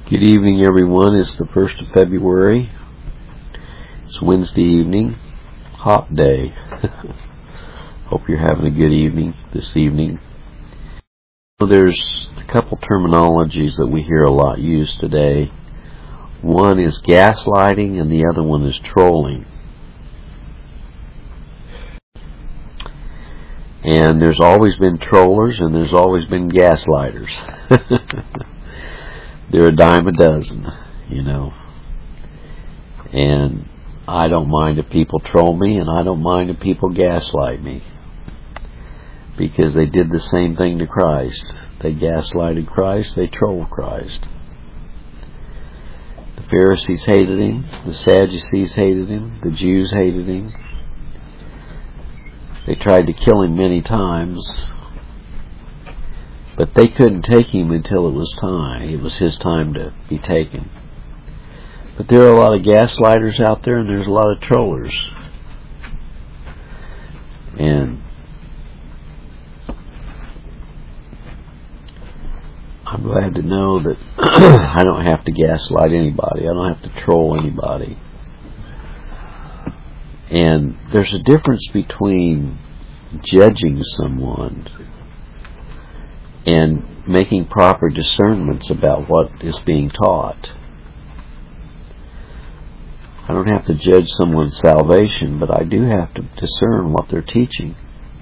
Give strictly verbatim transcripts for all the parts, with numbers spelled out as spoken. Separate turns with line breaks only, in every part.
Good evening, everyone. It's the first of February. It's Wednesday evening, hot day. Hope you're having a good evening this evening. There's a couple terminologies that we hear a lot used today. One is gaslighting and the other one is trolling. And there's always been trollers and there's always been gaslighters. They're a dime a dozen, you know. And I don't mind if people troll me, and I don't mind if people gaslight me. Because they did the same thing to Christ. They gaslighted Christ, they trolled Christ. The Pharisees hated him, the Sadducees hated him, the Jews hated him. They tried to kill him many times. But they couldn't take him until it was time. It was his time to be taken. But there are a lot of gaslighters out there, and there's a lot of trollers. And I'm glad to know that I don't have to gaslight anybody. I don't have to troll anybody. And there's a difference between judging someone and making proper discernments about what is being taught. I don't have to judge someone's salvation, but I do have to discern what they're teaching.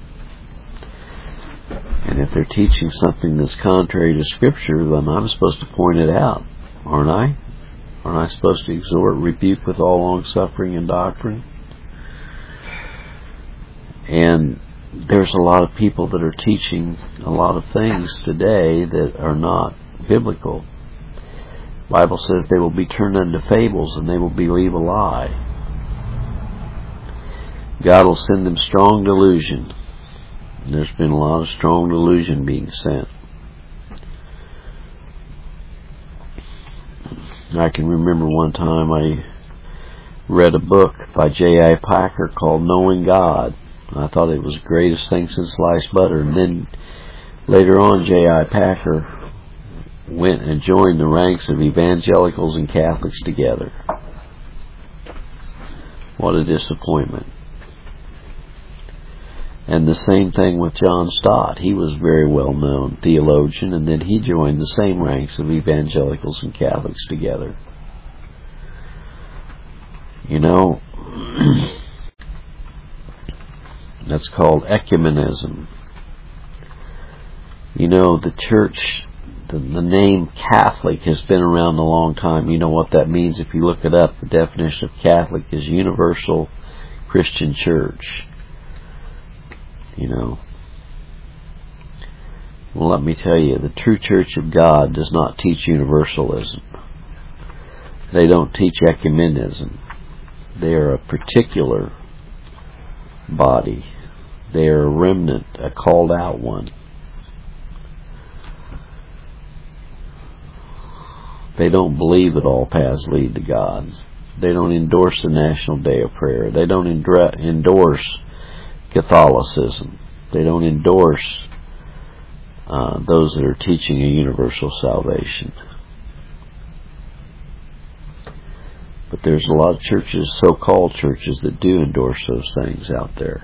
And if they're teaching something that's contrary to Scripture, then I'm supposed to point it out, aren't I? Aren't I supposed to exhort, rebuke with all long-suffering and doctrine? And there's a lot of people that are teaching a lot of things today that are not biblical. The Bible says they will be turned into fables and they will believe a lie. God will send them strong delusion. And there's been a lot of strong delusion being sent. I can remember one time I read a book by J I Packer called Knowing God. I thought it was the greatest thing since sliced butter. And then later on, J I Packer went and joined the ranks of evangelicals and Catholics together. What a disappointment. And the same thing with John Stott. He was a very well-known theologian, and then he joined the same ranks of evangelicals and Catholics together. You know, that's called ecumenism. You know, the church, the, the name Catholic has been around a long time. You know what that means if you look it up. The definition of Catholic is Universal Christian Church. You know. Well, let me tell you, the true Church of God does not teach universalism. They don't teach ecumenism. They are a particular body. They are a remnant, a called out one. They don't believe that all paths lead to God. They don't endorse the National Day of Prayer. They don't endorse Catholicism. They don't endorse uh, those that are teaching a universal salvation. But there's a lot of churches, so-called churches, that do endorse those things out there.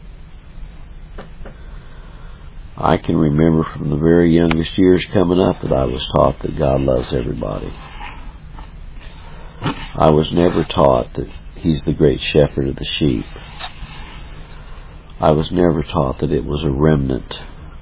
I can remember from the very youngest years coming up that I was taught that God loves everybody. I was never taught that He's the great shepherd of the sheep. I was never taught that it was a remnant.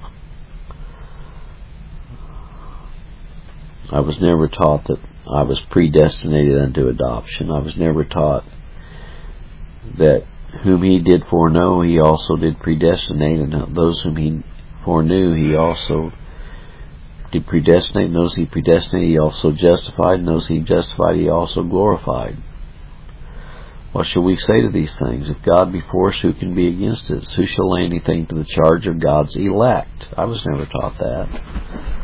I was never taught that I was predestinated unto adoption. I was never taught that whom He did foreknow, He also did predestinate, and those whom He foreknew, He also did predestinate, and those He predestinated, He also justified, and those He justified, He also glorified. What shall we say to these things? If God be for us, who can be against us? Who shall lay anything to the charge of God's elect? I was never taught that.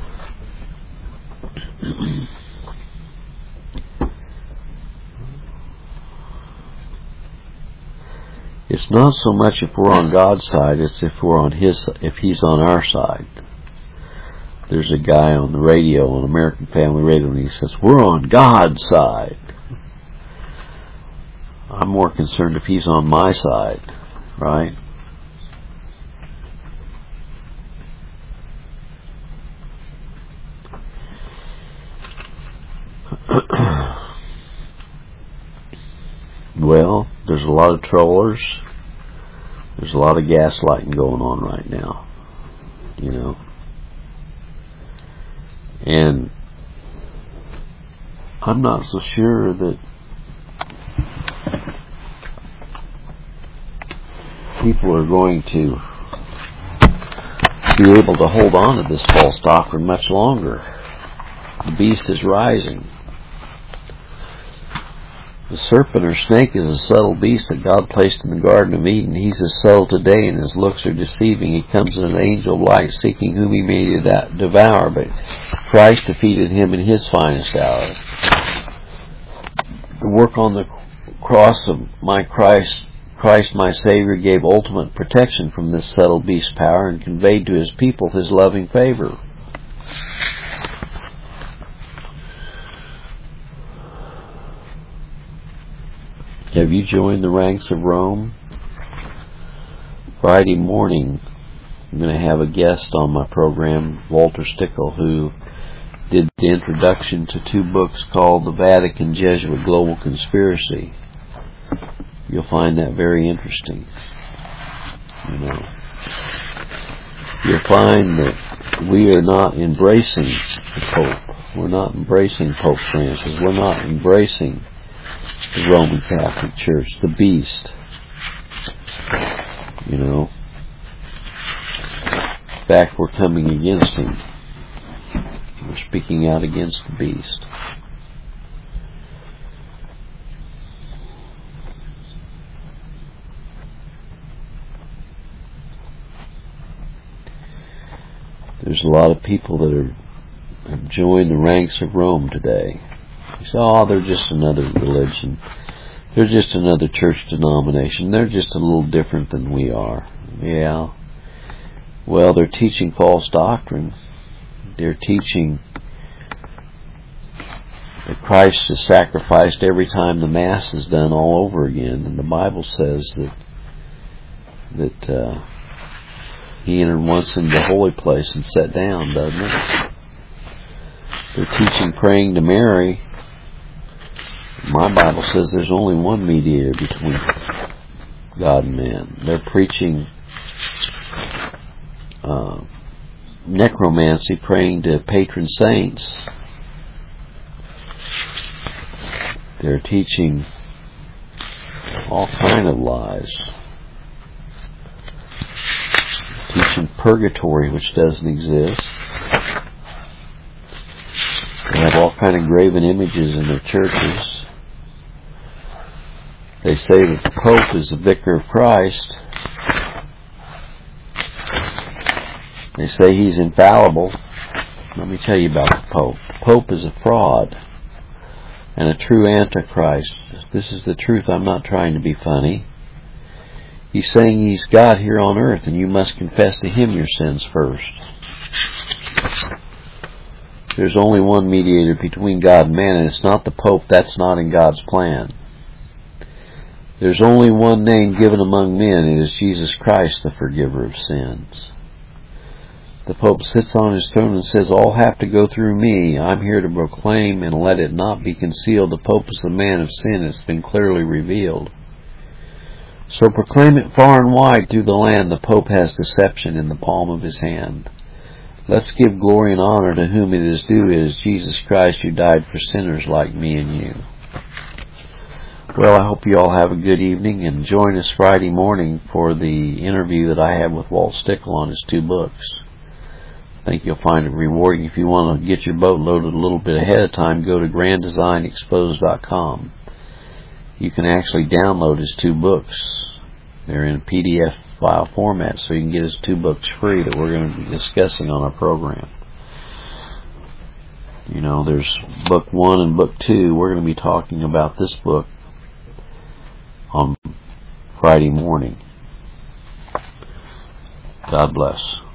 It's not so much if we're on God's side, it's if we're on His, if He's on our side. there's a guy on the radio, on American Family Radio, and he says, we're on God's side. I'm more concerned if he's on my side, right? Well, there's a lot of trollers. There's a lot of gaslighting going on right now, you know. And I'm not so sure that people are going to be able to hold on to this false doctrine much longer. The beast is rising. The serpent or snake is a subtle beast that God placed in the Garden of Eden. He's as subtle today, and his looks are deceiving. He comes in an angel of light, seeking whom he may devour, but Christ defeated him in his finest hour. The work on the cross of my Christ, Christ my Savior, gave ultimate protection from this subtle beast power and conveyed to his people his loving favor. Have you joined the ranks of Rome? Friday morning, I'm going to have a guest on my program, Walter Stickle, who did the introduction to two books called The Vatican Jesuit Global Conspiracy. You'll find that very interesting. You know, you'll find that we are not embracing the Pope. We're not embracing Pope Francis. We're not embracing the Roman Catholic Church, the beast. You know, in fact, we're coming against him. We're speaking out against the beast. There's a lot of people that are have joined the ranks of Rome today. You say, oh, they're just another religion. They're just another church denomination. They're just a little different than we are. Yeah. Well, they're teaching false doctrine. They're teaching that Christ is sacrificed every time the Mass is done all over again. And the Bible says that that uh, he entered once into the holy place and sat down, doesn't it? They're teaching praying to Mary. My Bible says there's only one mediator between God and man. They're preaching uh, necromancy, praying to patron saints. They're teaching all kind of lies. Teaching purgatory, which doesn't exist. They have all kind of graven images in their churches. They say that the Pope is the vicar of Christ. They say he's infallible. Let me tell you about the Pope. The Pope is a fraud and a true Antichrist. This is the truth. I'm not trying to be funny. He's saying he's God here on earth, and you must confess to him your sins first. There's only one mediator between God and man, and it's not the Pope. That's not in God's plan. There's only one name given among men. It is Jesus Christ, the forgiver of sins. The Pope sits on his throne and says, all have to go through me. I'm here to proclaim and let it not be concealed. The Pope is the man of sin. It's been clearly revealed. So proclaim it far and wide through the land. The Pope has deception in the palm of his hand. Let's give glory and honor to whom it is due. It is Jesus Christ who died for sinners like me and you. Well, I hope you all have a good evening, and join us Friday morning for the interview that I have with Walt Stickle on his two books. I think you'll find it rewarding. If you want to get your boat loaded a little bit ahead of time, go to grand design exposed dot com. You can actually download his two books. They're in a P D F file format, so you can get his two books free that we're going to be discussing on our program. You know, there's book one and book two. We're going to be talking about this book on Friday morning. God bless.